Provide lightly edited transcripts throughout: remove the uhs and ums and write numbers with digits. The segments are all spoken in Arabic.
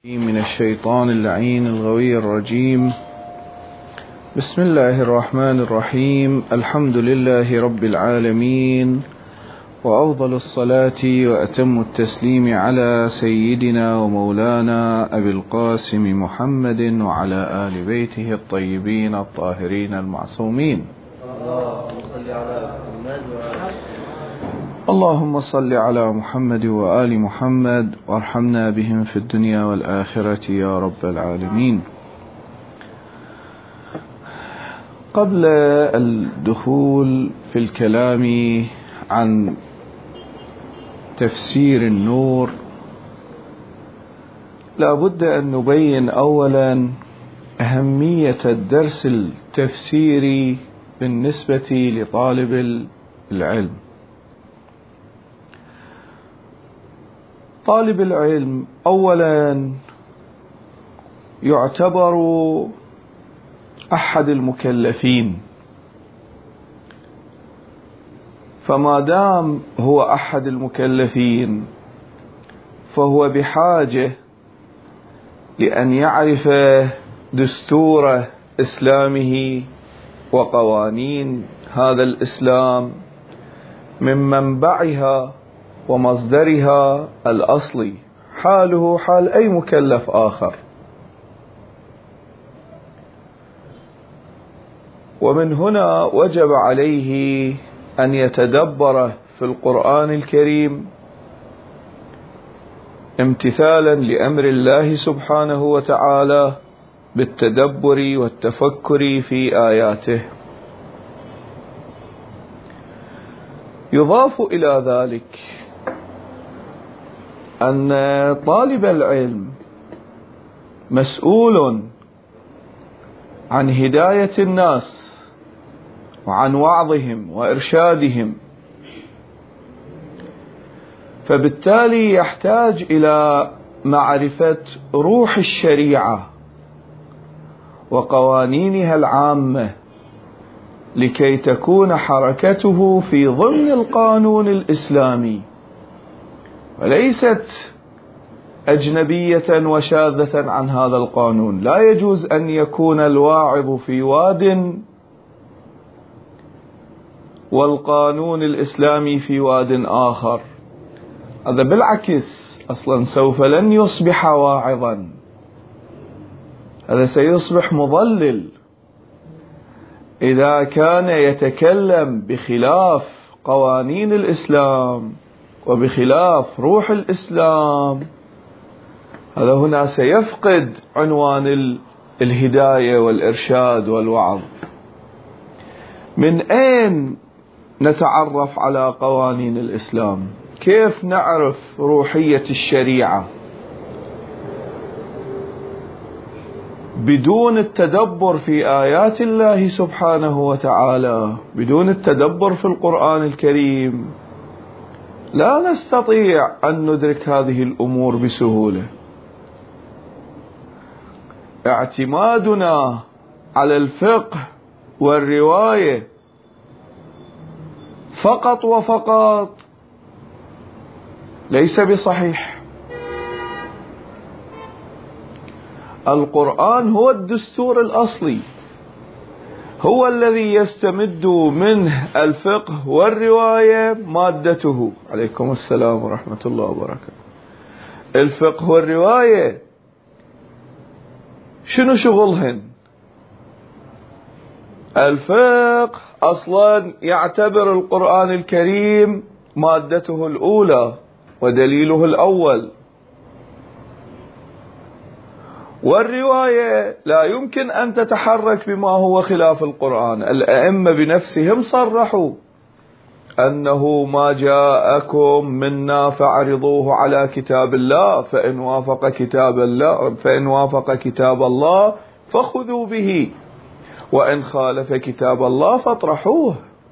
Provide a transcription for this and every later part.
من الشيطان اللعين الغوي الرجيم. بسم الله الرحمن الرحيم. الحمد لله رب العالمين، وأفضل الصلاة وأتم التسليم على سيدنا ومولانا أبي القاسم محمد وعلى آل بيته الطيبين الطاهرين المعصومين. اللهم صل على محمد وآل محمد وارحمنا بهم في الدنيا والآخرة يا رب العالمين. قبل الدخول في الكلام عن تفسير النور، لا بد أن نبين أولا أهمية الدرس التفسيري بالنسبة لطالب العلم. طالب العلم أولا يعتبر أحد المكلفين، فما دام هو أحد المكلفين فهو بحاجة لأن يعرف دستور إسلامه وقوانين هذا الإسلام من منبعها ومصدرها الأصلي، حاله حال أي مكلف آخر. ومن هنا وجب عليه أن يتدبر في القرآن الكريم امتثالا لأمر الله سبحانه وتعالى بالتدبر والتفكر في آياته. يضاف إلى ذلك أن طالب العلم مسؤول عن هداية الناس وعن وعظهم وإرشادهم، فبالتالي يحتاج إلى معرفة روح الشريعة وقوانينها العامة لكي تكون حركته في ضمن القانون الإسلامي، وليست أجنبية وشاذة عن هذا القانون. لا يجوز أن يكون الواعظ في واد والقانون الإسلامي في واد آخر، هذا بالعكس أصلا سوف لن يصبح واعظا، هذا سيصبح مضلل إذا كان يتكلم بخلاف قوانين الإسلام وبخلاف روح الإسلام. هذا هنا سيفقد عنوان الهداية والإرشاد والوعظ. من أين نتعرف على قوانين الإسلام؟ كيف نعرف روحية الشريعة؟ بدون التدبر في آيات الله سبحانه وتعالى، بدون التدبر في القرآن الكريم، لا نستطيع أن ندرك هذه الأمور بسهولة. اعتمادنا على الفقه والرواية فقط وفقط ليس بصحيح. القرآن هو الدستور الأصلي، هو الذي يستمد منه الفقه والرواية مادته. عليكم السلام ورحمة الله وبركاته. الفقه والرواية شنو شغلهن؟ الفقه أصلا يعتبر القرآن الكريم مادته الأولى ودليله الأول، والرواية لا يمكن أن تتحرك بما هو خلاف القرآن. الأئمة بنفسهم صرحوا أنه ما جاءكم منا فاعرضوه على كتاب الله، فإن وافق كتاب الله فخذوا به، وإن خالف كتاب الله فاطرحوه.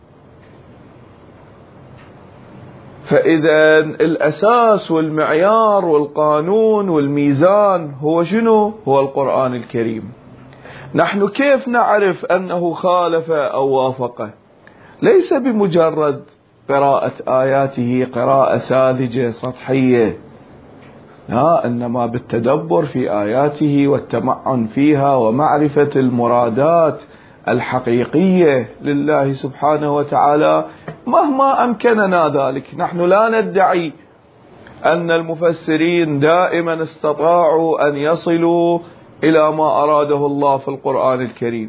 فإذا الأساس والمعيار والقانون والميزان هو شنو؟ هو القرآن الكريم. نحن كيف نعرف أنه خالف أو وافقه؟ ليس بمجرد قراءة آياته قراءة ساذجة سطحية، لا، إنما بالتدبر في آياته والتمعن فيها ومعرفة المرادات الحقيقية لله سبحانه وتعالى مهما أمكننا ذلك. نحن لا ندعي أن المفسرين دائما استطاعوا أن يصلوا إلى ما أراده الله في القرآن الكريم،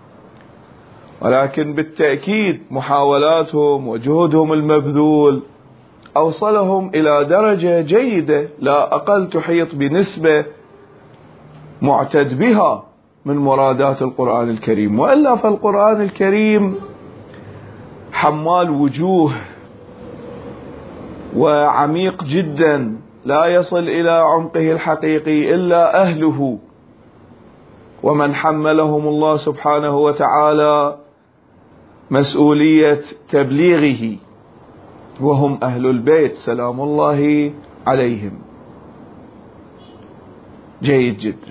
ولكن بالتأكيد محاولاتهم وجهدهم المبذول أوصلهم إلى درجة جيدة لا أقل تحيط بنسبة معتد بها من مرادات القرآن الكريم. وإلا فالقرآن الكريم حمال وجوه وعميق جدا، لا يصل إلى عمقه الحقيقي إلا أهله ومن حملهم الله سبحانه وتعالى مسؤولية تبليغه، وهم أهل البيت سلام الله عليهم. جيد جدا.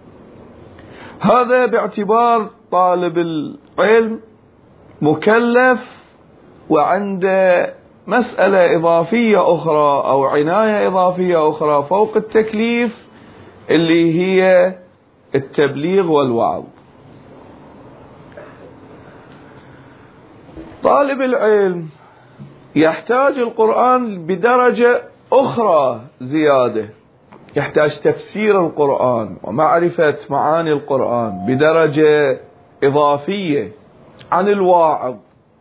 هذا باعتبار طالب العلم مكلف وعنده مسألة إضافية أخرى أو عناية إضافية أخرى فوق التكليف، اللي هي التبليغ والوعظ. طالب العلم يحتاج القرآن بدرجة أخرى زيادة، يحتاج تفسير القرآن ومعرفة معاني القرآن بدرجة إضافية عن الواعظ.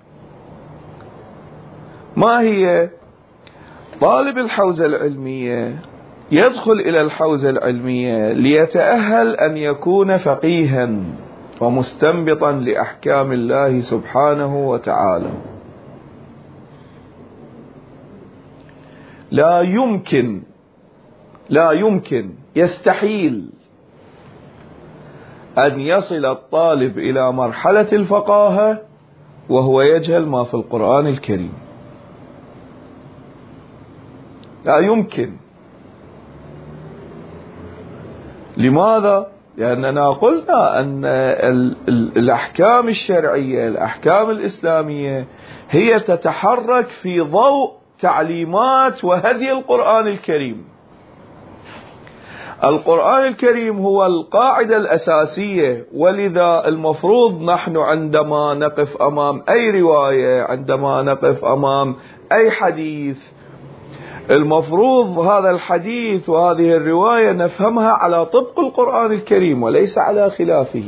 ما هي؟ طالب الحوزة العلمية يدخل إلى الحوزة العلمية ليتأهل أن يكون فقيها ومستنبطا لأحكام الله سبحانه وتعالى. لا يمكن يستحيل أن يصل الطالب إلى مرحلة الفقاهة وهو يجهل ما في القرآن الكريم. لا يمكن. لماذا؟ لأننا قلنا أن الأحكام الشرعية، الأحكام الإسلامية هي تتحرك في ضوء تعليمات وهدي القرآن الكريم. القرآن الكريم هو القاعدة الأساسية، ولذا المفروض نحن عندما نقف أمام أي رواية، عندما نقف أمام أي حديث، المفروض هذا الحديث وهذه الرواية نفهمها على طبق القرآن الكريم وليس على خلافه.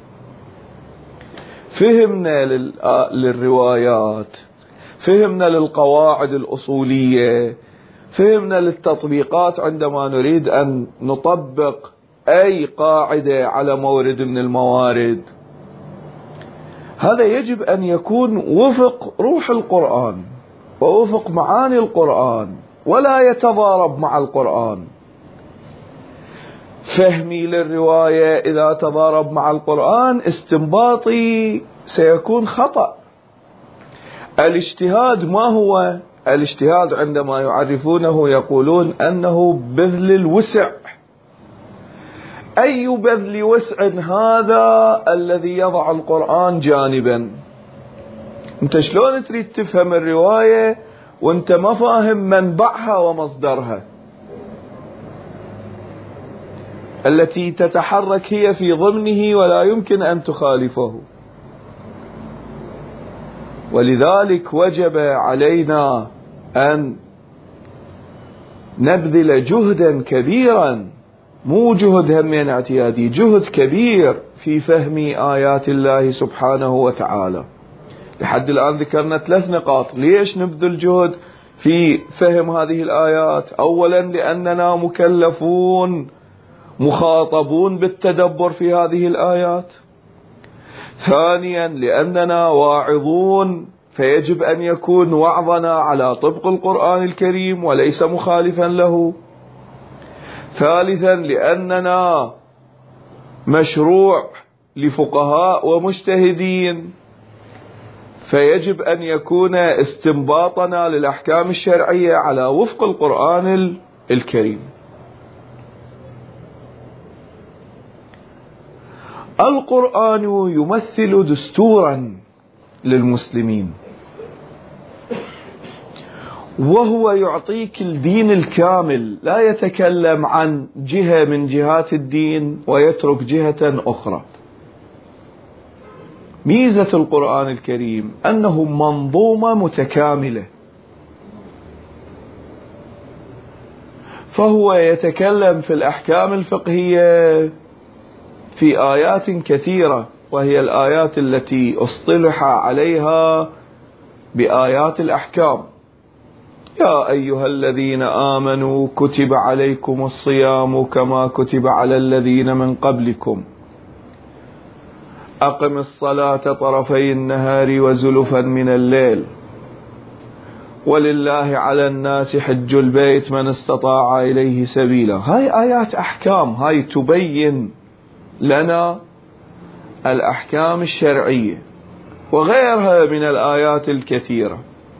فهمنا للروايات، فهمنا للقواعد الأصولية، فهمنا للتطبيقات عندما نريد أن نطبق أي قاعدة على مورد من الموارد. هذا يجب أن يكون وفق روح القرآن ووفق معاني القرآن ولا يتضارب مع القرآن. فهمي للرواية إذا تضارب مع القرآن استنباطي سيكون خطأ. الاجتهاد ما هو؟ الاجتهاد عندما يعرفونه يقولون أنه بذل الوسع. أي بذل وسع هذا الذي يضع القرآن جانبا؟ أنت شلون تريد تفهم الرواية وأنت ما فاهم منبعها ومصدرها التي تتحرك هي في ضمنه ولا يمكن أن تخالفه؟ ولذلك وجب علينا أن نبذل جهدا كبيرا، مو جهد همين اعتيادي، جهد كبير في فهم آيات الله سبحانه وتعالى. لحد الآن ذكرنا 3 نقاط. ليش نبذل جهد في فهم هذه الآيات؟ أولا لأننا مكلفون مخاطبون بالتدبر في هذه الآيات. ثانيا لأننا واعظون فيجب أن يكون وعظنا على طبق القرآن الكريم وليس مخالفا له. ثالثا لأننا مشروع لفقهاء ومجتهدين فيجب أن يكون استنباطنا للأحكام الشرعية على وفق القرآن الكريم. القرآن يمثل دستورا للمسلمين، وهو يعطيك الدين الكامل، لا يتكلم عن جهة من جهات الدين ويترك جهة أخرى. ميزة القرآن الكريم أنه منظومة متكاملة، فهو يتكلم في الأحكام الفقهية في آيات كثيرة، وهي الآيات التي اصطلح عليها بآيات الأحكام. يا أيها الذين آمنوا كتب عليكم الصيام كما كتب على الذين من قبلكم أقم الصلاة طرفي النهار وزلفا من الليل ولله على الناس حج البيت من استطاع إليه سبيلا. هاي آيات أحكام، هاي تبين لنا الأحكام الشرعية وغيرها من الآيات الكثيرة.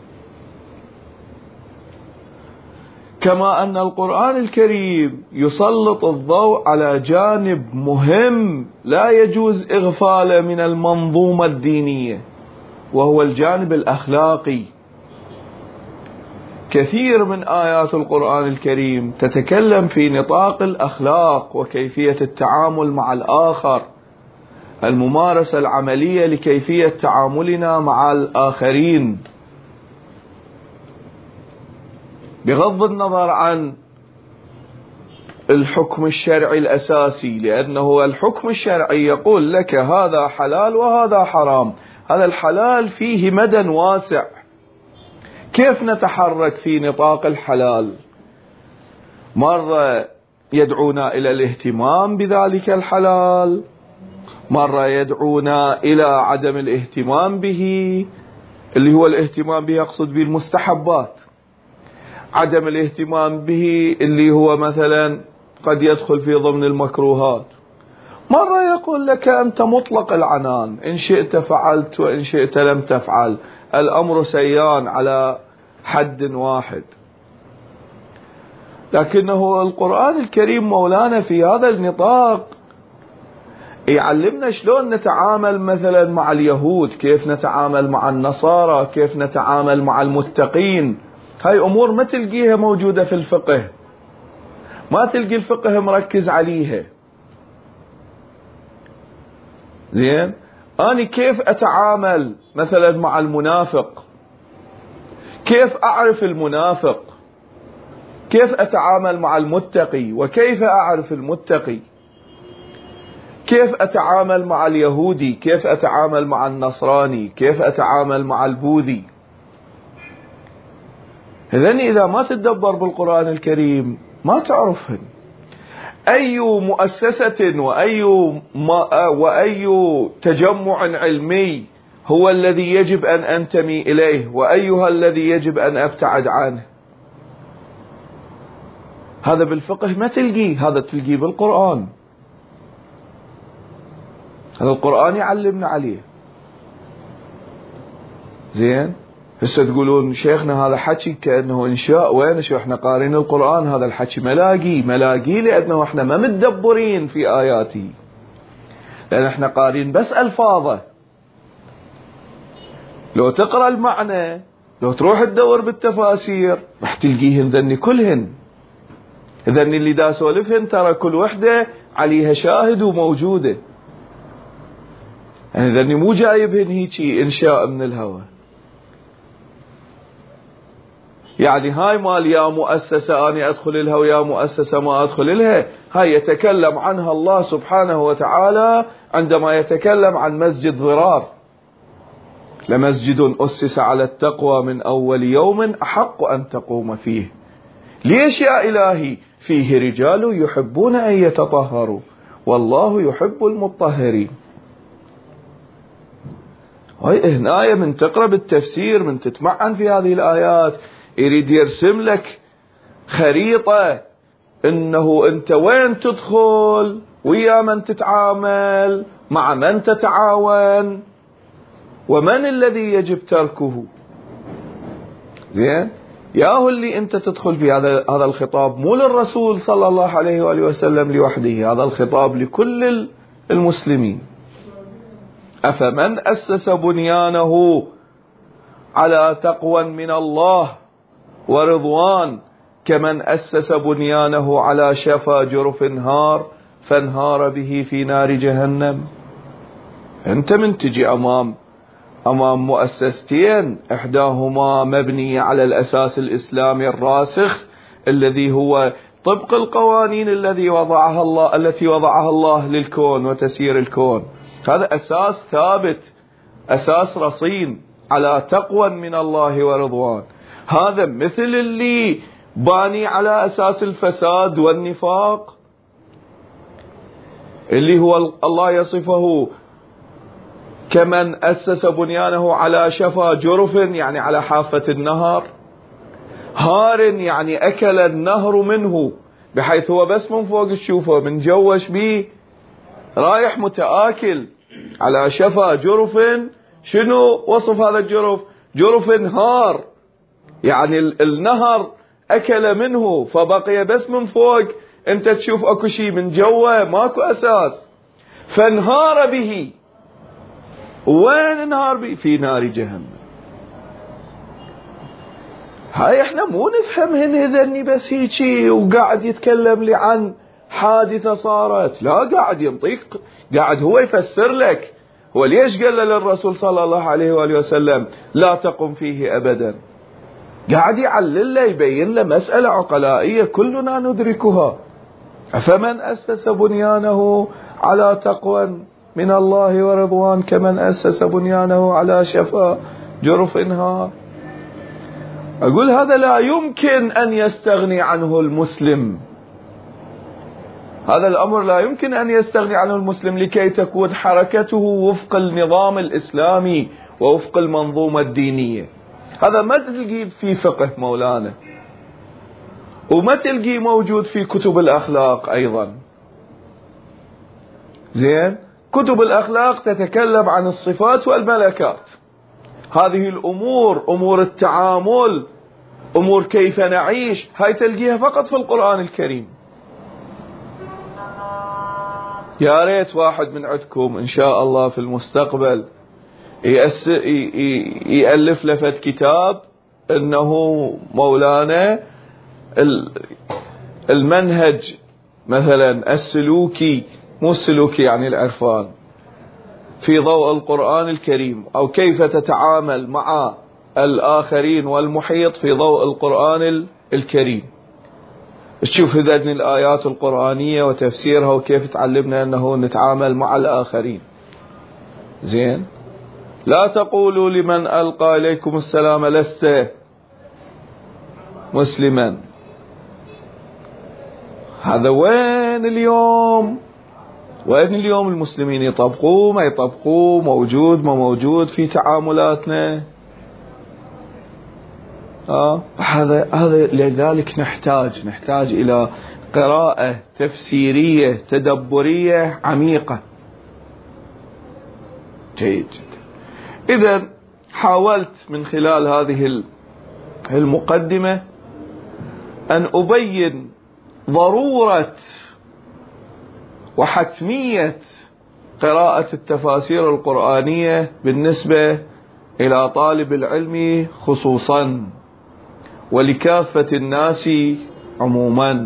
كما أن القرآن الكريم يسلط الضوء على جانب مهم لا يجوز إغفاله من المنظومة الدينية، وهو الجانب الأخلاقي. كثير من آيات القرآن الكريم تتكلم في نطاق الأخلاق وكيفية التعامل مع الآخر، الممارسة العملية لكيفية تعاملنا مع الآخرين، بغض النظر عن الحكم الشرعي الأساسي، لأنه الحكم الشرعي يقول لك هذا حلال وهذا حرام. هذا الحلال فيه مدى واسع، كيف نتحرك في نطاق الحلال؟ مرة يدعونا إلى الاهتمام بذلك الحلال، مرة يدعونا إلى عدم الاهتمام به، اللي هو الاهتمام به يقصد به المستحبات، عدم الاهتمام به اللي هو مثلا قد يدخل في ضمن المكروهات. مرة يقول لك أنت مطلق العنان، إن شئت فعلت وإن شئت لم تفعل، الأمر سيان على حد واحد. لكنه القرآن الكريم مولانا في هذا النطاق يعلمنا شلون نتعامل مثلا مع اليهود، كيف نتعامل مع النصارى، كيف نتعامل مع المتقين. هاي أمور ما تلقيها موجودة في الفقه، ما تلقي الفقه مركز عليها. زين، أنا كيف أتعامل مثلا مع المنافق، كيف أعرف المنافق، كيف أتعامل مع المتقي، وكيف أعرف المتقي، كيف أتعامل مع اليهودي، كيف أتعامل مع النصراني، كيف أتعامل مع البوذي. إذن إذا ما تدبر بالقرآن الكريم ما تعرفهن. أي مؤسسة وأي تجمع علمي هو الذي يجب أن أنتمي إليه، وأيها الذي يجب أن أبتعد عنه. هذا بالفقه ما تلقيه، هذا تلقيه بالقرآن. هذا القرآن يعلمنا عليه. زين، هسه تقولون شيخنا هذا حكي كأنه إنشاء، وين شو احنا قارين القرآن؟ هذا الحكي ملاقي لأنه احنا ما متدبرين في آياته، لأن احنا قارين بس ألفاظه. لو تقرأ المعنى، لو تروح تدور بالتفاسير راح تلقيهن ذني كلهن، ذني اللي دا سولفهن ترى كل وحدة عليها شاهد وموجودة، يعني ذني مو جايبهن هيجي إنشاء من الهوى. يعني هاي مال يا مؤسسة أنا أدخل لها ويا مؤسسة ما أدخل لها، هاي يتكلم عنها الله سبحانه وتعالى عندما يتكلم عن مسجد ضرار: لمسجد أسس على التقوى من أول يوم أحق أن تقوم فيه. ليش يا إلهي؟ فيه رجال يحبون أن يتطهروا والله يحب المطهرين. هاي هنا من تقرأ بالتفسير، من تتمعن في هذه الآيات، يريد يرسم لك خريطة إنه أنت وين تدخل، ويا من تتعامل، مع من تتعاون، ومن الذي يجب تركه. زين، ياهو اللي أنت تدخل في هذا الخطاب مو للرسول صلى الله عليه وآله وسلم لوحده، هذا الخطاب لكل المسلمين. أفمن أسس بنيانه على تقوى من الله ورضوان كمن أسس بنيانه على شفا جرف هار فانهار به في نار جهنم. أنت من تجي أمام مؤسستين، إحداهما مبنية على الأساس الإسلامي الراسخ الذي هو طبق القوانين التي وضعها الله للكون وتسيير الكون. هذا أساس ثابت، أساس رصين على تقوى من الله ورضوان. هذا مثل اللي باني على أساس الفساد والنفاق اللي هو الله يصفه كمن أسس بنيانه على شفا جرف، يعني على حافة النهر، هار يعني أكل النهر منه، بحيث هو بس من فوق تشوفه، من جوش بيه رايح متآكل على شفا جرف. شنو وصف هذا الجرف؟ جرف هار، يعني النهر أكل منه فبقي بس من فوق أنت تشوف أكو شيء، من جوه ماكو أساس، فانهار به. وين انهار به؟ في نار جهنم. هاي احنا مو نفهم هذني بس هيجي وقاعد يتكلم لي عن حادثة صارت، لا، قاعد ينطيق، قاعد هو يفسر لك. هو ليش قال للرسول صلى الله عليه وآله وسلم لا تقم فيه أبدا؟ قاعد يعلل له، يبين له مسألة عقلائية كلنا ندركها. فمن أسس بنيانه على تقوى من الله ورضوان كمن أسس بنيانه على شفا جرف هار. أقول هذا لا يمكن أن يستغني عنه المسلم، هذا الأمر لا يمكن أن يستغني عنه المسلم لكي تكون حركته وفق النظام الإسلامي ووفق المنظومة الدينية. هذا ما تلقيه في فقه مولانا، وما تلقيه موجود في كتب الأخلاق أيضا. زين، كتب الأخلاق تتكلم عن الصفات والملكات، هذه الأمور، أمور التعامل، أمور كيف نعيش، هاي تلقيها فقط في القرآن الكريم. يا ريت واحد من عندكم إن شاء الله في المستقبل يألف لفت كتاب إنه مولانا المنهج مثلا السلوكي، مو السلوكي يعني العرفان، في ضوء القرآن الكريم، أو كيف تتعامل مع الآخرين والمحيط في ضوء القرآن الكريم. تشوف هذين الآيات القرآنية وتفسيرها وكيف تعلمنا أنه نتعامل مع الآخرين. زين، لا تقولوا لمن ألقى إليكم السلام لست مسلما. هذا وين اليوم؟ وين اليوم المسلمين يطبقوا ما يطبقوا، موجود ما موجود في تعاملاتنا؟ هذا لذلك نحتاج إلى قراءة تفسيرية تدبرية عميقة. جيد جدا. إذن حاولت من خلال هذه المقدمة أن أبين ضرورة وحتمية قراءة التفاسير القرآنية بالنسبة إلى طالب العلم خصوصا، ولكافة الناس عموما.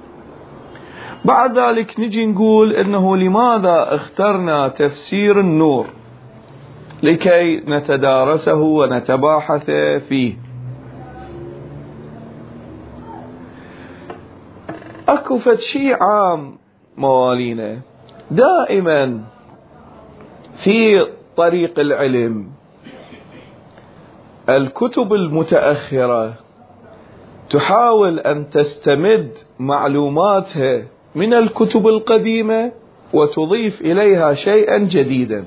بعد ذلك نجي نقول إنه لماذا اخترنا تفسير النور لكي نتدارسه ونتباحث فيه. أكو فد شيء عام موالينا، دائما في طريق العلم الكتب المتأخرة تحاول أن تستمد معلوماتها من الكتب القديمة وتضيف إليها شيئا جديدا.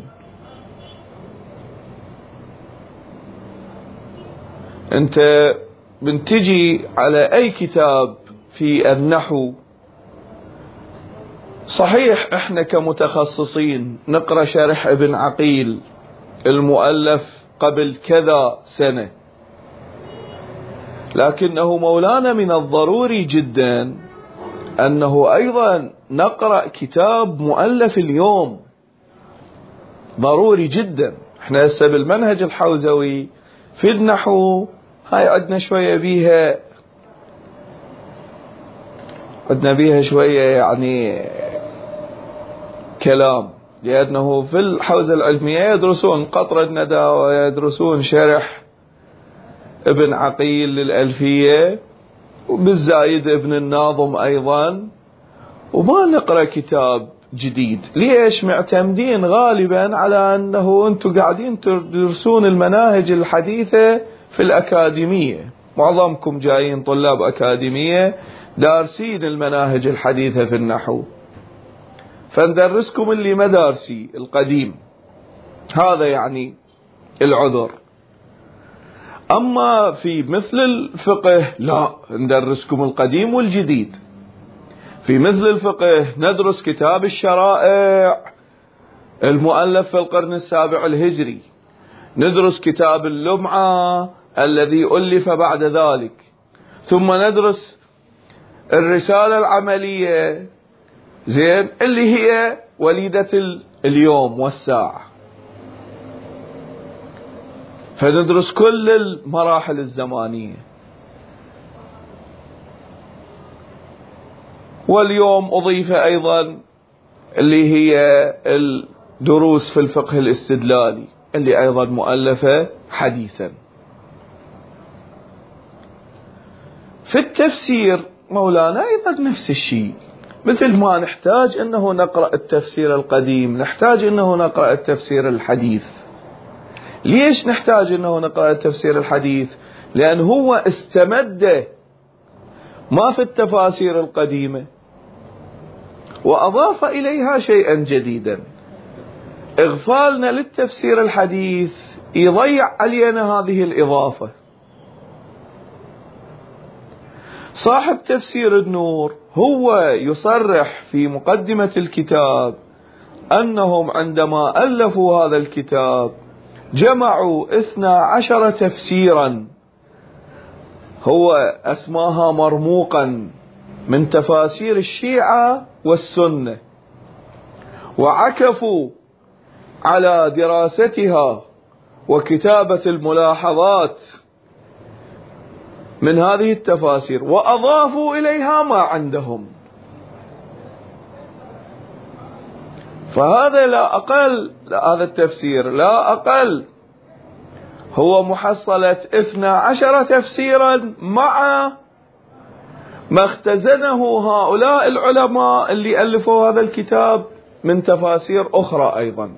أنت بنتجي على أي كتاب في النحو، صحيح احنا كمتخصصين نقرأ شرح ابن عقيل المؤلف قبل كذا سنة، لكنه مولانا من الضروري جدا أنه أيضا نقرأ كتاب مؤلف اليوم، ضروري جدا. احنا هسه بالمنهج الحوزوي في النحو هاي عندنا شوية بيها، عندنا بيها شوية يعني كلام، لأنه في الحوزة العلمية يدرسون قطر الندى ويدرسون شرح ابن عقيل للألفية وبالزايد ابن الناظم أيضا، وما نقرأ كتاب جديد. ليش؟ معتمدين غالبا على أنه أنتم قاعدين تدرسون المناهج الحديثة في الأكاديمية، معظمكم جايين طلاب أكاديمية دارسين المناهج الحديثة في النحو، فندرسكم اللي مدارسي القديم، هذا يعني العذر. أما في مثل الفقه لا، ندرسكم القديم والجديد. في مثل الفقه ندرس كتاب الشرائع المؤلف في القرن السابع الهجري، ندرس كتاب اللمعة الذي ألف بعد ذلك، ثم ندرس الرسالة العملية زين اللي هي وليدة اليوم والساعة، فندرس كل المراحل الزمانية. واليوم أضيف أيضا اللي هي الدروس في الفقه الاستدلالي اللي أيضا مؤلفة حديثا. في التفسير مولانا أيضا نفس الشيء، مثل ما نحتاج أنه نقرأ التفسير القديم نحتاج أنه نقرأ التفسير الحديث. ليش نحتاج أنه نقرأ التفسير الحديث؟ لأن هو استمد ما في التفاسير القديمة وأضاف إليها شيئا جديدا. إغفالنا للتفسير الحديث يضيع علينا هذه الإضافة. صاحب تفسير النور هو يصرح في مقدمة الكتاب أنهم عندما ألفوا هذا الكتاب جمعوا 12 تفسيرا، هو أسماها مرموقا من تفاسير الشيعة والسنة، وعكفوا على دراستها وكتابة الملاحظات من هذه التفاسير، وأضافوا إليها ما عندهم. فهذا لا أقل، هذا التفسير لا أقل هو محصلة 12 تفسيرا مع ما اختزنه هؤلاء العلماء اللي ألفوا هذا الكتاب من تفاسير أخرى أيضا.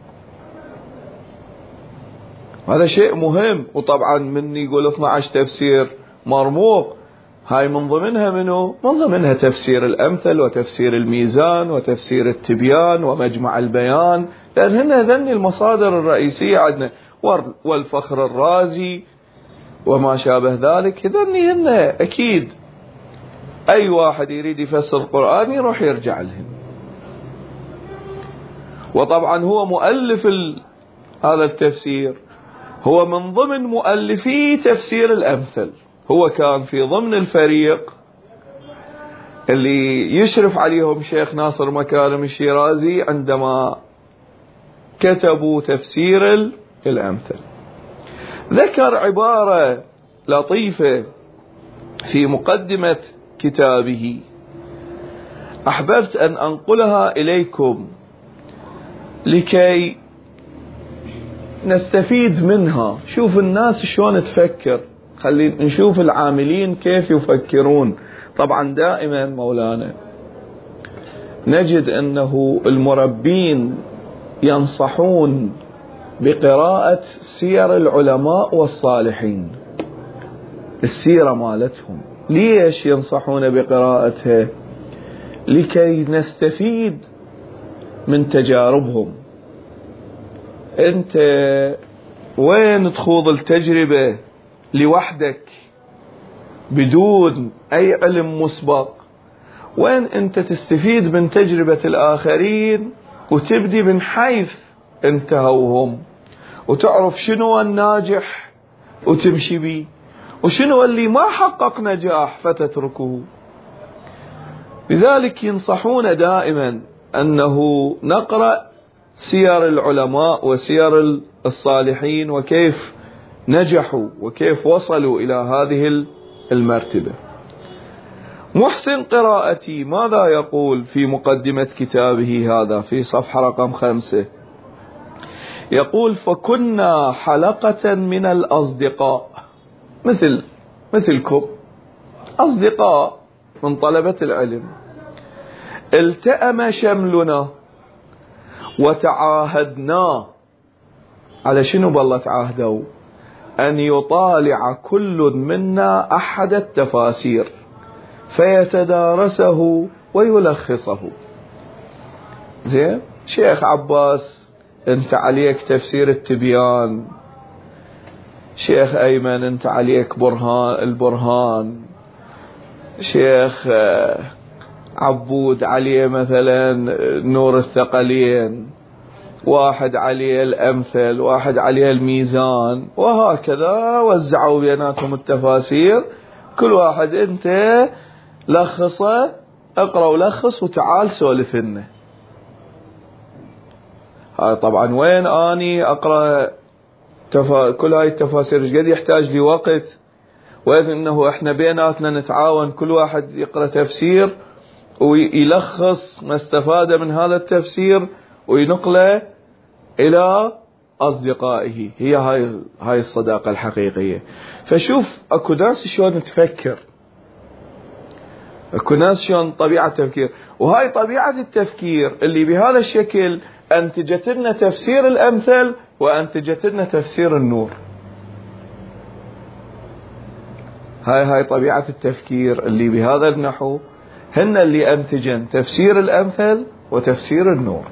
هذا شيء مهم. وطبعا من يقول 12 تفسير مرموق، هاي من ضمنها منه؟ من ضمنها تفسير الأمثل وتفسير الميزان وتفسير التبيان ومجمع البيان، لأن هنا ذني المصادر الرئيسية عندنا، والفخر الرازي وما شابه ذلك. ذني هنا أكيد أي واحد يريد يفسر القرآن يروح يرجع لهم. وطبعا هو مؤلف هذا التفسير هو من ضمن مؤلفي تفسير الأمثل، هو كان في ضمن الفريق اللي يشرف عليهم شيخ ناصر مكارم الشيرازي عندما كتبوا تفسير الأمثل. ذكر عبارة لطيفة في مقدمة كتابه، أحببت أن أنقلها إليكم لكي نستفيد منها. شوف الناس شلون تفكر، خلينا نشوف العاملين كيف يفكرون. طبعا دائما مولانا نجد أنه المربين ينصحون بقراءة سير العلماء والصالحين، السيرة مالتهم. ليش ينصحون بقراءتها؟ لكي نستفيد من تجاربهم. أنت وين تخوض التجربة لوحدك بدون أي علم مسبق؟ وين أنت تستفيد من تجربة الآخرين وتبدي من حيث انتهوا هم، وتعرف شنو الناجح وتمشي بيه، وشنو اللي ما حقق نجاح فتتركه. لذلك ينصحون دائما أنه نقرأ سير العلماء وسير الصالحين وكيف نجحوا وكيف وصلوا إلى هذه المرتبة. محسن قراءتي ماذا يقول في مقدمة كتابه هذا في صفحة رقم 5؟ يقول: فكنا حلقة من الأصدقاء، مثلكم، أصدقاء من طلبة العلم، التأم شملنا وتعاهدنا. على شنو بالله تعاهدوا؟ أن يطالع كل منا أحد التفاسير فيتدارسه ويلخصه. زين، شيخ عباس انت عليك تفسير التبيان، شيخ أيمن انت عليك البرهان، شيخ عبود عليه مثلا نور الثقلين، واحد عليه الأمثل، واحد عليه الميزان، وهكذا وزعوا بيناتهم التفاسير. كل واحد انت لخصه، اقرأ ولخص وتعال سولف لنا. هاي طبعا وين اني اقرأ كل هاي التفاسير؟ قد يحتاج لي وقت، وإذ انه احنا بيناتنا نتعاون، كل واحد يقرأ تفسير ويلخص ما استفاد من هذا التفسير وينقله إلى أصدقائه. هي هاي الصداقة الحقيقية. فشوف أكو ناس شلون تفكر، أكو ناس شلون طبيعة التفكير، وهاي طبيعة التفكير اللي بهذا الشكل أنتجت لنا تفسير الأمثل وأنتجت لنا تفسير النور. هاي طبيعة التفكير اللي بهذا النحو هن اللي أنتجن تفسير الأمثل وتفسير النور.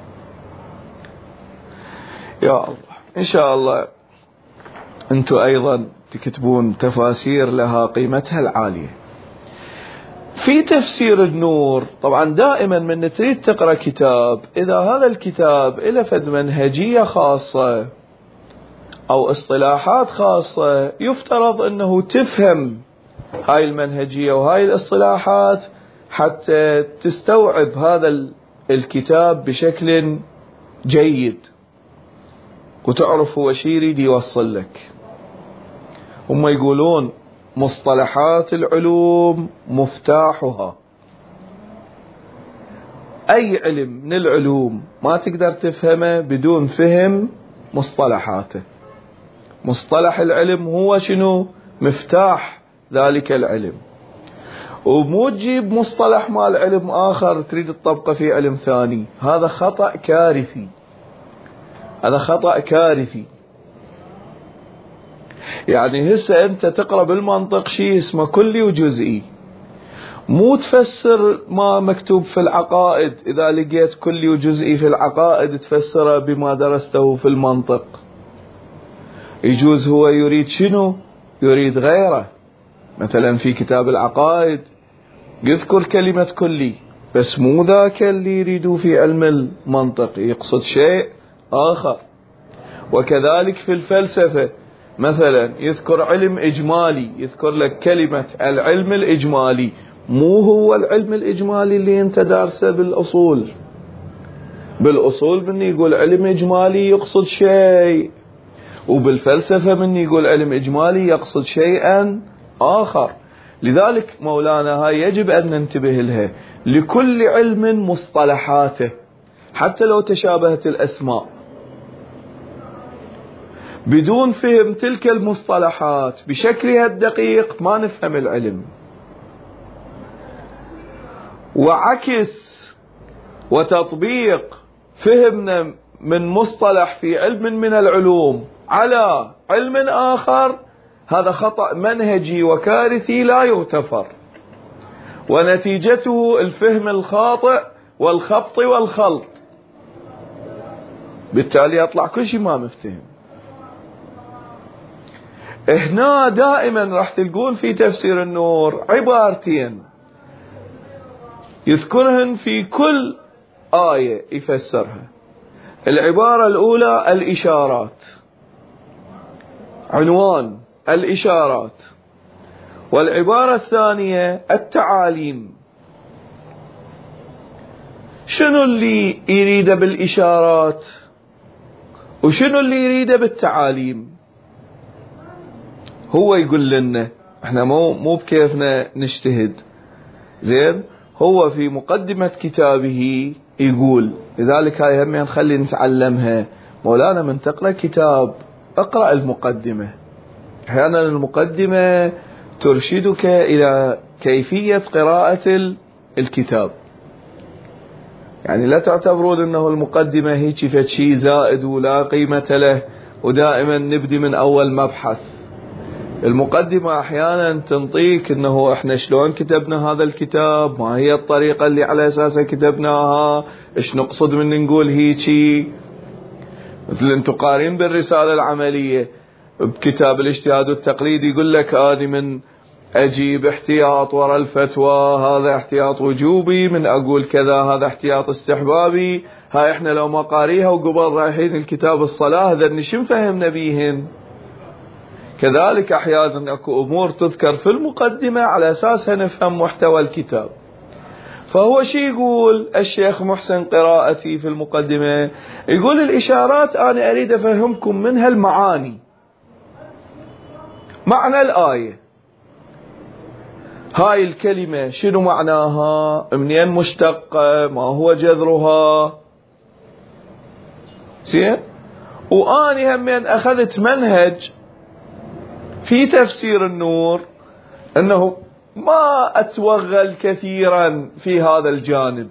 يا الله، إن شاء الله أنتم أيضا تكتبون تفاسير لها قيمتها العالية. في تفسير النور طبعا دائما من تريد تقرأ كتاب، إذا هذا الكتاب إله فد منهجية خاصة أو اصطلاحات خاصة، يفترض أنه تفهم هاي المنهجية وهاي الاصطلاحات حتى تستوعب هذا الكتاب بشكل جيد وتعرف هو شي يريد يوصل لك. هم يقولون مصطلحات العلوم مفتاحها. أي علم من العلوم ما تقدر تفهمه بدون فهم مصطلحاته. مصطلح العلم هو شنو؟ مفتاح ذلك العلم. ومو تجيب مصطلح مال علم آخر تريد تطبقه في علم ثاني، هذا خطأ كارثي، هذا خطأ كارثي. يعني هسه أنت تقرأ بالمنطق شيء اسمه كلي وجزئي، مو تفسر ما مكتوب في العقائد. إذا لقيت كلي وجزئي في العقائد تفسره بما درسته في المنطق. يجوز هو يريد شنو؟ يريد غيره. مثلا في كتاب العقائد يذكر كلمة كلي، بس مو ذاك اللي يريدوا في علم المنطق، يقصد شيء آخر. وكذلك في الفلسفة مثلا يذكر علم إجمالي، يذكر لك كلمة العلم الإجمالي، مو هو العلم الإجمالي اللي انت دارسه بالأصول. بالأصول من يقول علم إجمالي يقصد شيء، وبالفلسفة من يقول علم إجمالي يقصد شيئا آخر. لذلك مولانا هاي يجب أن ننتبه لها. لكل علم مصطلحاته حتى لو تشابهت الأسماء. بدون فهم تلك المصطلحات بشكلها الدقيق ما نفهم العلم. وعكس وتطبيق فهمنا من مصطلح في علم من العلوم على علم آخر، هذا خطأ منهجي وكارثي لا يغتفر، ونتيجته الفهم الخاطئ والخبط والخلط. بالتالي يطلع كل شيء ما مفتهم. هنا دائما راح تلقون في تفسير النور عبارتين يذكرهن في كل آية يفسرها. العبارة الأولى الإشارات، عنوان الإشارات. والعبارة الثانية التعاليم. شنو اللي يريده بالإشارات وشنو اللي يريده بالتعاليم؟ هو يقول لنا، احنا مو بكيفنا نجتهد. زين، هو في مقدمة كتابه يقول، لذلك هاي هم نخلي نتعلمها. مولانا من تقرأ كتاب اقرأ المقدمة. أحيانا المقدمة ترشدك إلى كيفية قراءة الكتاب. يعني لا تعتبرون أنه المقدمة هيك فشي زائد ولا قيمة له ودائما نبدي من أول مبحث. المقدمة أحيانا تنطيك أنه إحنا شلون كتبنا هذا الكتاب، ما هي الطريقة اللي على أساسها كتبناها، إيش نقصد من نقول هيجي. مثل أنتم قارين بالرسالة العملية بكتاب الاجتهاد والتقليد، يقول لك أنا من أجيب احتياط وراء الفتوى هذا احتياط وجوبي، من أقول كذا هذا احتياط استحبابي. هاي إحنا لو ما قاريها وقبل رايحين الكتاب الصلاة ذني شم فهمنا بيهن. كذلك أحيانا أكو أمور تذكر في المقدمة على أساسها نفهم محتوى الكتاب. فهو شي يقول الشيخ محسن قراءتي في المقدمة، يقول الإشارات أنا أريد أفهمكم منها المعاني، معنى الآية، هاي الكلمة شنو معناها، منين مشتقة، ما هو جذرها. زين، وآني همين أخذت منهج في تفسير النور أنه ما أتوغل كثيرا في هذا الجانب،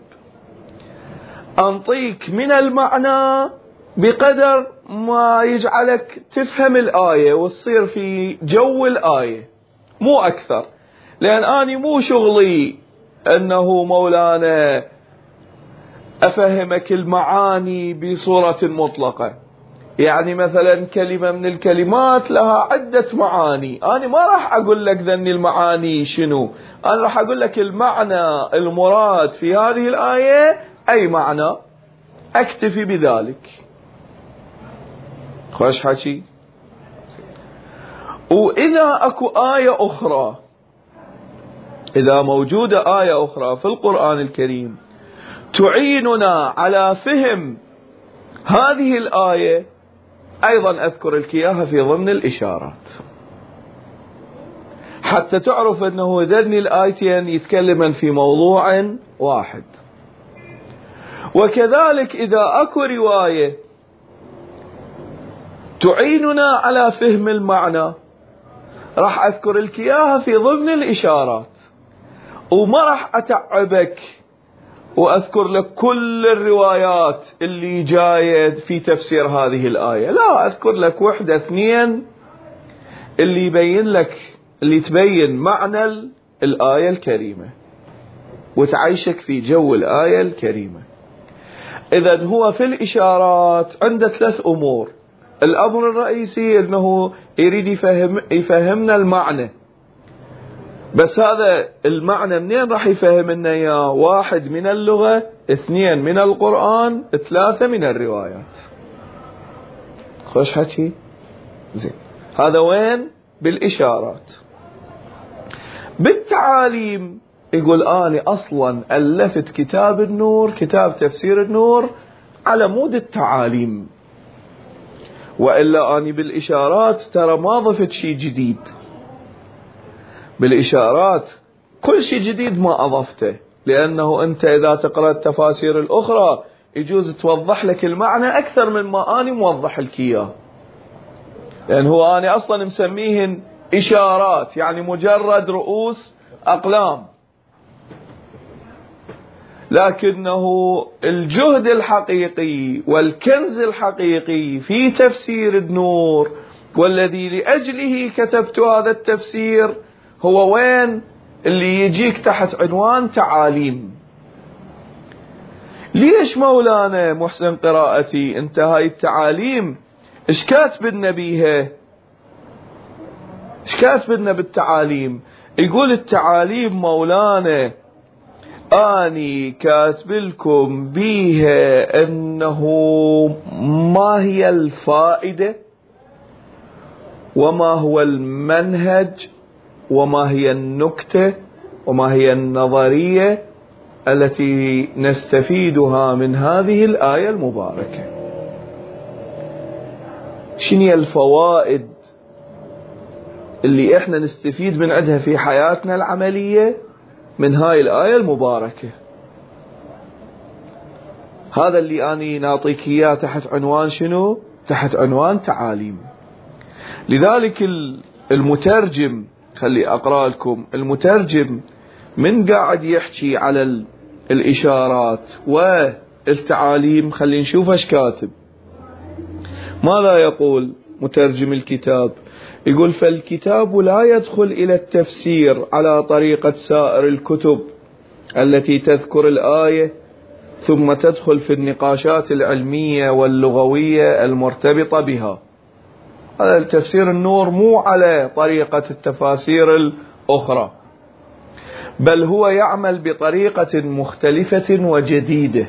أنطيك من المعنى بقدر ما يجعلك تفهم الآية وتصير في جو الآية، مو أكثر. لأن أنا مو شغلي أنه مولانا أفهمك المعاني بصورة مطلقة. يعني مثلا كلمة من الكلمات لها عدة معاني، أنا ما راح أقول لك ذني المعاني شنو، أنا راح أقول لك المعنى المراد في هذه الآية أي معنى، أكتفي بذلك. خوش حكي. وإذا أكو آية أخرى، إذا موجودة آية أخرى في القرآن الكريم تعيننا على فهم هذه الآية، أيضا أذكر لك إياها في ضمن الإشارات، حتى تعرف أنه ذني الآيتين يتكلمن في موضوع واحد. وكذلك إذا أكو رواية تعيننا على فهم المعنى، راح أذكر لك إياها في ضمن الإشارات، وما راح أتعبك وأذكر لك كل الروايات اللي جاية في تفسير هذه الآية. لا، أذكر لك وحدة اثنين اللي يبين لك، اللي تبين معنى الآية الكريمة وتعيشك في جو الآية الكريمة. إذن هو في الإشارات عنده 3 أمور. الأمر الرئيسي أنه يريد يفهمنا المعنى، بس هذا المعنى منين راح يفهمنا إياه؟ 1 من اللغة، 2 من القرآن، 3 من الروايات. خوش حكي. زين، هذا وين؟ بالإشارات. بالتعاليم يقول أنا أصلا ألفت كتاب النور، كتاب تفسير النور على مود التعاليم، وإلا أني بالإشارات ترى ما ضفت شيء جديد. بالإشارات كل شيء جديد ما أضفته، لأنه أنت إذا تقرأ التفاسير الأخرى يجوز توضح لك المعنى أكثر من ما أنا موضح لك إياه، لأن هو أنا أصلا مسميهن إشارات، يعني مجرد رؤوس أقلام. لكنه الجهد الحقيقي والكنز الحقيقي في تفسير النور، والذي لأجله كتبت هذا التفسير، هو وين؟ اللي يجيك تحت عنوان تعاليم. ليش مولانا محسن قراءتي انت هاي التعاليم ايش كاتبنا بيها؟ ايش كاتبنا بالتعاليم؟ يقول التعاليم مولانا اني كاتب لكم بيها انه ما هي الفائدة، وما هو المنهج، وما هي النكتة، وما هي النظرية التي نستفيدها من هذه الآية المباركة. شنو الفوائد اللي احنا نستفيد من عندها في حياتنا العملية من هاي الآية المباركة. هذا اللي أنا نعطيك إياه تحت عنوان شنو؟ تحت عنوان تعاليم. لذلك المترجم، خلي أقرأ لكم، المترجم من قاعد يحكي على الإشارات والتعاليم، خلي نشوف ايش كاتب. ماذا يقول مترجم الكتاب؟ يقول: فالكتاب لا يدخل إلى التفسير على طريقة سائر الكتب التي تذكر الآية ثم تدخل في النقاشات العلمية واللغوية المرتبطة بها. هذا التفسير النور مو على طريقة التفاسير الأخرى، بل هو يعمل بطريقة مختلفة وجديدة.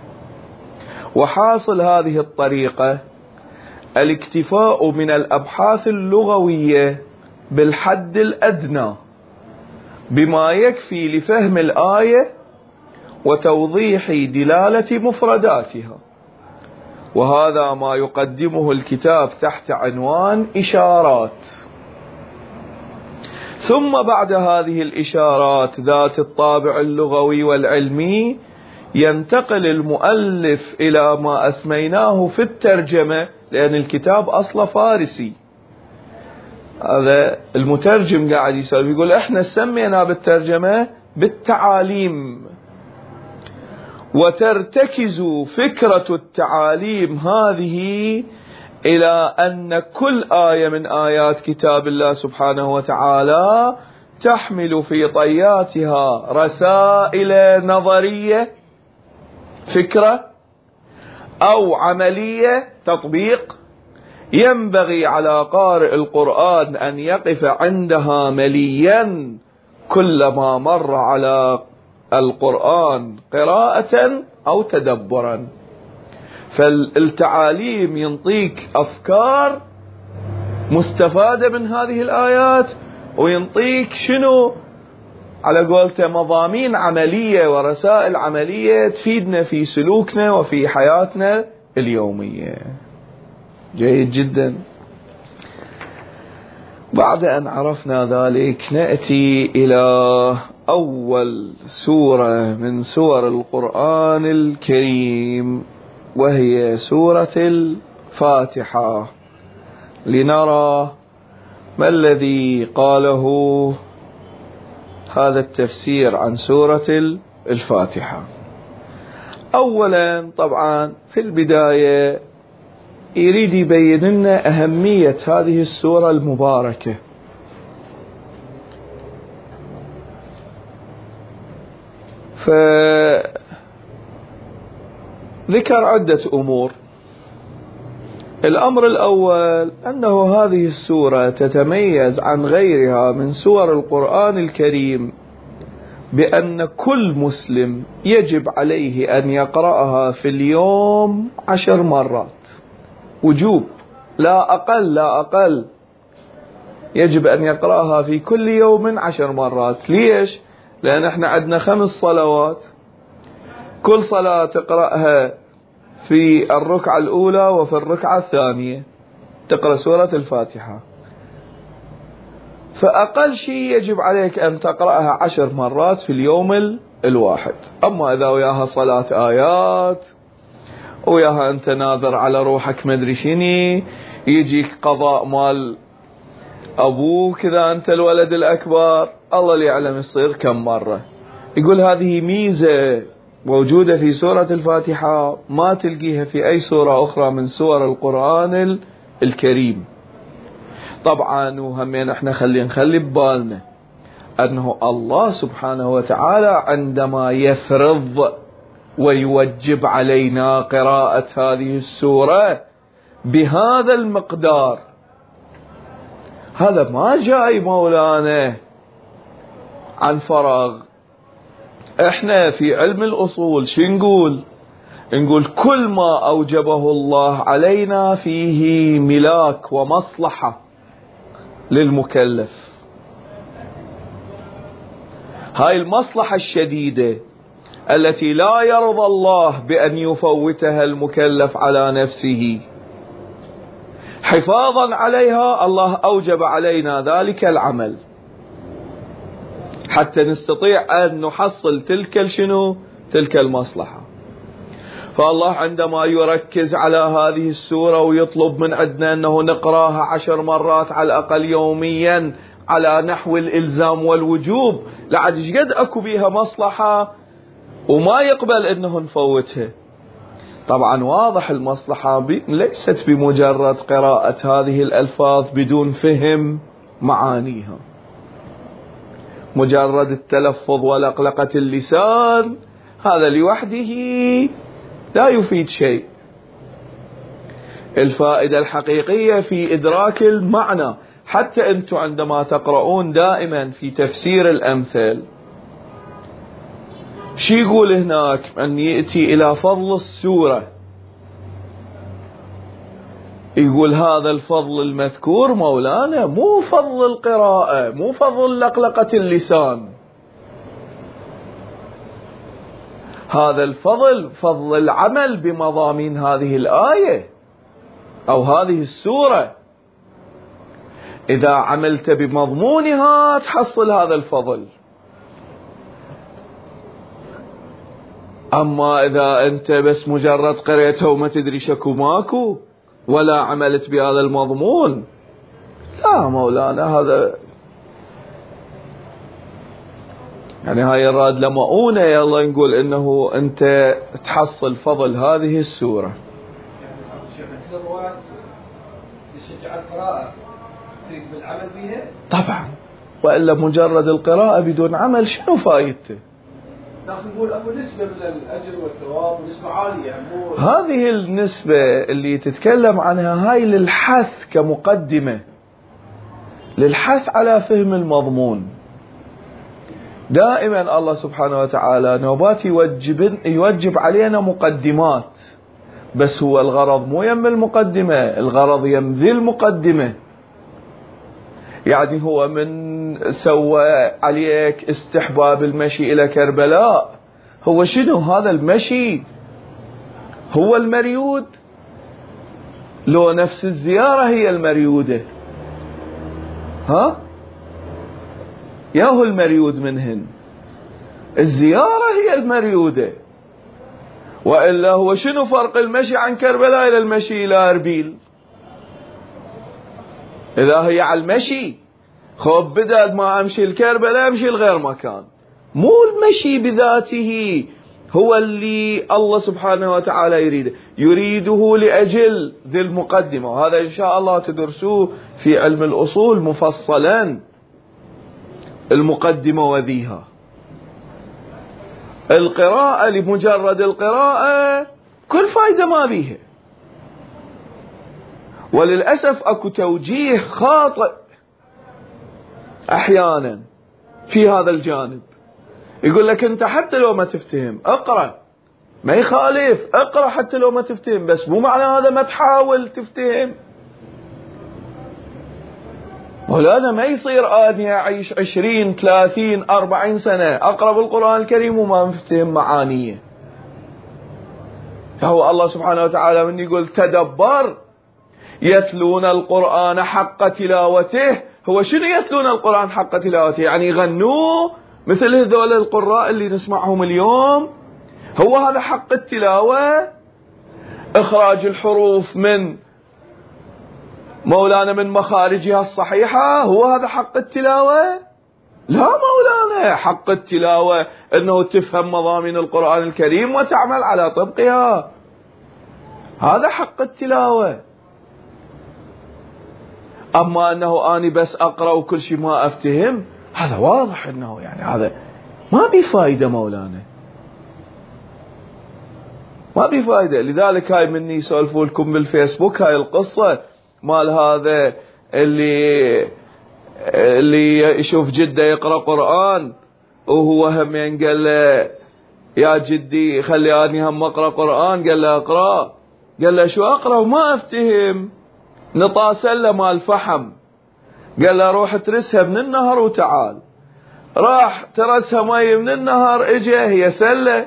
وحاصل هذه الطريقة الاكتفاء من الأبحاث اللغوية بالحد الأدنى بما يكفي لفهم الآية وتوضيح دلالة مفرداتها، وهذا ما يقدمه الكتاب تحت عنوان إشارات. ثم بعد هذه الإشارات ذات الطابع اللغوي والعلمي ينتقل المؤلف إلى ما أسميناه في الترجمة، لأن الكتاب أصله فارسي. هذا المترجم قاعد يسأل، يقول: احنا سمينا بالترجمة بالتعاليم. وترتكز فكرة التعاليم هذه إلى أن كل آية من آيات كتاب الله سبحانه وتعالى تحمل في طياتها رسائل نظرية، فكرة، أو عملية، تطبيق، ينبغي على قارئ القرآن أن يقف عندها مليا كلما مر على القرآن قراءة أو تدبرا. فالتعاليم ينطيك أفكار مستفادة من هذه الآيات، وينطيك شنو على قولته مضامين عملية ورسائل عملية تفيدنا في سلوكنا وفي حياتنا اليومية. جيد جدا. بعد أن عرفنا ذلك نأتي إلى أول سورة من سور القرآن الكريم، وهي سورة الفاتحة، لنرى ما الذي قاله هذا التفسير عن سورة الفاتحة. أولا طبعا في البداية يريد يبين لنا أهمية هذه السورة المباركة. فذكر عدة أمور. الأمر الأول أنه هذه السورة تتميز عن غيرها من سور القرآن الكريم بأن كل مسلم يجب عليه أن يقرأها في اليوم 10 مرات وجوب، لا أقل لا أقل. يجب أن يقرأها في كل يوم 10 مرات. ليش؟ لأن احنا عندنا 5 صلوات، كل صلاة تقرأها في الركعة الأولى وفي الركعة الثانية تقرأ سورة الفاتحة. فأقل شيء يجب عليك أن تقرأها 10 مرات في اليوم الواحد. أما إذا وياها صلاة آيات، وياها أنت ناظر على روحك مدري شني، يجيك قضاء مال أبوك إذا أنت الولد الأكبر، الله اللي يعلم يصير كم مرة. يقول هذه ميزة موجودة في سورة الفاتحة ما تلقيها في أي سورة أخرى من سور القرآن الكريم. طبعا وهمين احنا نخلي ببالنا أنه الله سبحانه وتعالى عندما يفرض ويوجب علينا قراءة هذه السورة بهذا المقدار، هذا ما جاي مولانا عن فراغ. احنا في علم الأصول شو نقول؟ نقول كل ما أوجبه الله علينا فيه ملاك ومصلحة للمكلف. هاي المصلحة الشديدة التي لا يرضى الله بأن يفوتها المكلف على نفسه، حفاظا عليها الله أوجب علينا ذلك العمل حتى نستطيع أن نحصل تلك المصلحة. فالله عندما يركز على هذه السورة ويطلب من عندنا أنه نقراها 10 مرات على الأقل يوميا على نحو الإلزام والوجوب، لعد قد أكو بيها مصلحة وما يقبل أنه نفوتها. طبعا واضح المصلحة ليست بمجرد قراءة هذه الألفاظ بدون فهم معانيها، مجرد التلفظ ولقلقة اللسان هذا لوحده لا يفيد شيء. الفائدة الحقيقية في إدراك المعنى. حتى أنتم عندما تقرؤون دائما في تفسير الأمثال شي يقول هناك أن يأتي إلى فضل السورة، يقول هذا الفضل المذكور مولانا مو فضل القراءة، مو فضل لقلقة اللسان، هذا الفضل فضل العمل بمضامين هذه الآية أو هذه السورة. إذا عملت بمضمونها تحصل هذا الفضل. أما إذا أنت بس مجرد قريتها وما تدري شكو ماكو ولا عملت بهذا المضمون، لا مولانا هذا يعني هاي الراد لمؤونة. يلا نقول إنه أنت تحصل فضل هذه السورة. يشجع القراءة تريد بالعمل بها طبعا، وإلا مجرد القراءة بدون عمل شنو فايدته؟ لكن نقول أبو نسبة من الأجر والثواب ونسبة عالية. هذه النسبة اللي تتكلم عنها هاي للحث كمقدمة، للحث على فهم المضمون. دائما الله سبحانه وتعالى نوبات يوجب علينا مقدمات، بس هو الغرض مو يم المقدمة، الغرض يم ذي المقدمة. يعني هو من سوى عليك استحباب المشي إلى كربلاء، هو شنو هذا المشي؟ هو المريود؟ لو نفس الزيارة هي المريودة؟ ها؟ ياهو المريود منهن، الزيارة هي المريودة. وإلا هو شنو فرق المشي عن كربلاء إلى المشي إلى أربيل؟ إذا هي على المشي خب بدل ما أمشي الكربلاء أمشي لغير مكان. مو المشي بذاته هو اللي الله سبحانه وتعالى يريده لأجل ذي المقدمة، وهذا إن شاء الله تدرسوه في علم الأصول مفصلا، المقدمة وذيها. القراءة لمجرد القراءة كل فايدة ما بيها. وللأسف أكو توجيه خاطئ أحيانا في هذا الجانب، يقول لك أنت حتى لو ما تفتهم اقرأ، ما يخالف اقرأ حتى لو ما تفتهم، بس مو معنى هذا ما تحاول تفتهم. مولانا ما يصير أني أعيش 20 30 40 سنة أقرأ بالقرآن الكريم وما مفتهم معانيه. فهو الله سبحانه وتعالى من يقول تدبر يتلون القرآن حق تلاوته، هو شنو يتلون القرآن حق تلاوته؟ يعني يغنوه مثل هذول القراء اللي نسمعهم اليوم؟ هو هذا حق التلاوة؟ إخراج الحروف من مولانا من مخارجها الصحيحة هو هذا حق التلاوة؟ لا مولانا، حق التلاوة أنه تفهم مضامين القرآن الكريم وتعمل على طبقها، هذا حق التلاوة. أما أنه أنا بس أقرأ وكل شيء ما أفتهم، هذا واضح أنه يعني هذا ما بفائدة مولانا، ما بفائدة. لذلك هاي مني يسولفوا لكم بالفيسبوك هاي القصة مال هذا اللي يشوف جده يقرأ قرآن وهو همين قال له يا جدي خلي أني هم أقرأ قرآن، قال له أقرأ، قال له شو أقرأ وما أفتهم، نطاسلة مال فحم، قال له روح ترسها من النهر وتعال. راح ترسها مي من النهر، اجا هي سلة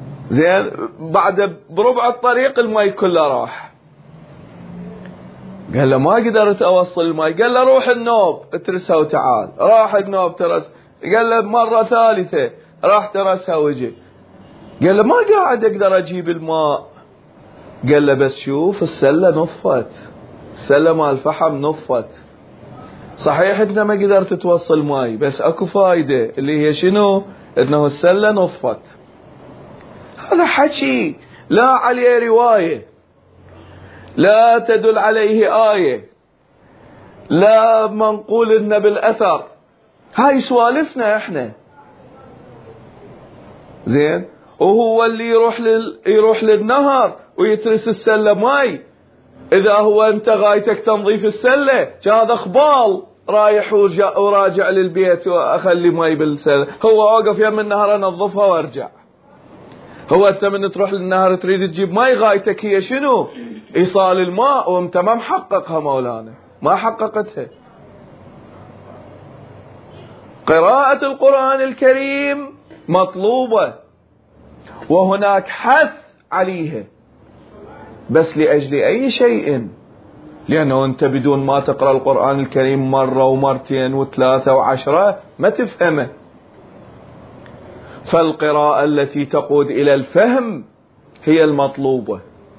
زين، بعد بربع الطريق المي كله راح. قال له ما قدرت أوصل الماء. قال له روح النوب اترسها وتعال. راح النوب ترس. قال له مرة ثالثة راح ترسها وجي. قال له ما قاعد أقدر أجيب الماء. قال له بس شوف السلة نفت، السلة مال الفحم نفت. صحيح انت ما قدرت توصل ماي بس اكو فايدة اللي هي شنو؟ انه السلة نفت. هذا حكي لا عليه رواية، لا تدل عليه آية، لا منقول لنا بالأثر. هاي سوالفنا احنا. زين. وهو اللي يروح للنهر ويترس السلة ماي. إذا هو أنت غايتك تنظيف السلة، هذا أخبال رايح وراجع للبيت وأخلي ماي بالسلة. هو أوقف يم النهر أنظفها وارجع. هو أنت من تروح للنهر تريد تجيب ماي، غايتك هي شنو؟ إيصال الماء، وأنت ما محققها مولانا، ما حققتها. قراءة القرآن الكريم مطلوبة وهناك حث عليها، بس لأجل أي شيء؟ لأنه أنت بدون ما تقرأ القرآن الكريم مرة ومرتين وثلاثة وعشرة ما تفهمه. فالقراءة التي تقود إلى الفهم هي المطلوبة،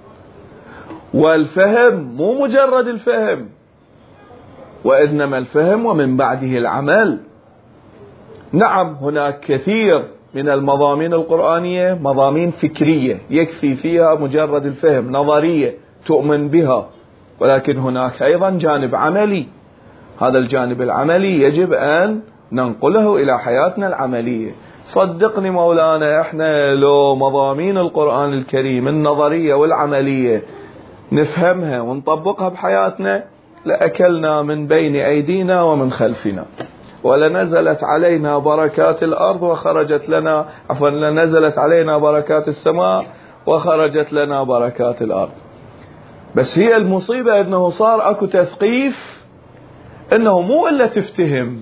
والفهم مو مجرد الفهم، وإنما الفهم ومن بعده العمل. نعم هناك كثير من المضامين القرآنية مضامين فكرية يكفي فيها مجرد الفهم، نظرية تؤمن بها، ولكن هناك أيضا جانب عملي. هذا الجانب العملي يجب أن ننقله إلى حياتنا العملية. صدقني مولانا، احنا لو مضامين القرآن الكريم النظرية والعملية نفهمها ونطبقها بحياتنا لأكلنا من بين أيدينا ومن خلفنا، ولنزلت علينا بركات الأرض وخرجت لنا، عفوا لنزلت علينا بركات السماء وخرجت لنا بركات الأرض. بس هي المصيبة أنه صار أكو تثقيف، أنه مو إلا تفتهم،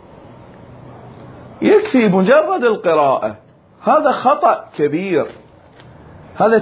يكفي مجرد القراءة. هذا خطأ كبير، هذا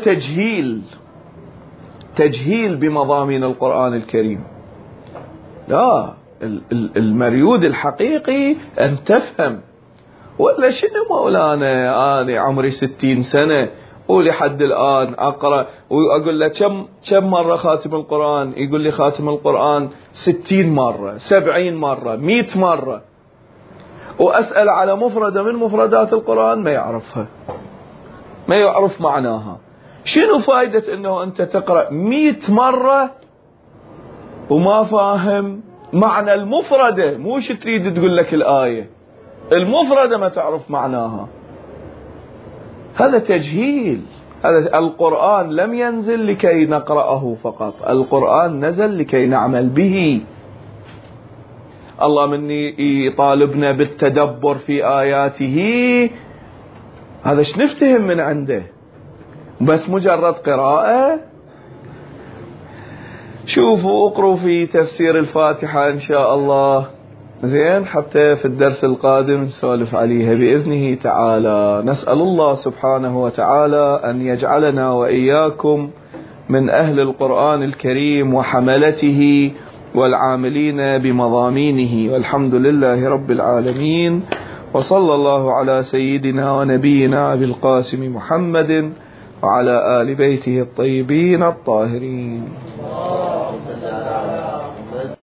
تجهيل بمضامين القرآن الكريم. لا، المريود الحقيقي أن تفهم. ولا شنو مولانا، أنا عمري 60 سنة ولحد الآن أقرأ وأقول له كم مرة خاتم القرآن؟ يقول لي خاتم القرآن 60 مرة 70 مرة 100 مرة. وأسأل على مفردة من مفردات القرآن ما يعرفها، ما يعرف معناها. شنو فائدة أنه أنت تقرأ 100 مرة وما فاهم معنى المفردة؟ موش تريد تقول لك الآية، المفردة ما تعرف معناها. هذا تجهيل. هذا القرآن لم ينزل لكي نقرأه فقط، القرآن نزل لكي نعمل به. الله مني يطالبنا بالتدبر في آياته، هذا شنفتهم من عنده؟ بس مجرد قراءة؟ شوفوا اقروا في تفسير الفاتحة إن شاء الله، زين، حتى في الدرس القادم نسولف عليها بإذنه تعالى. نسأل الله سبحانه وتعالى أن يجعلنا وإياكم من أهل القرآن الكريم وحملته والعاملين بمضامينه، والحمد لله رب العالمين. وصلى الله على سيدنا ونبينا أبي القاسم محمد وعلى آل بيته الطيبين الطاهرين.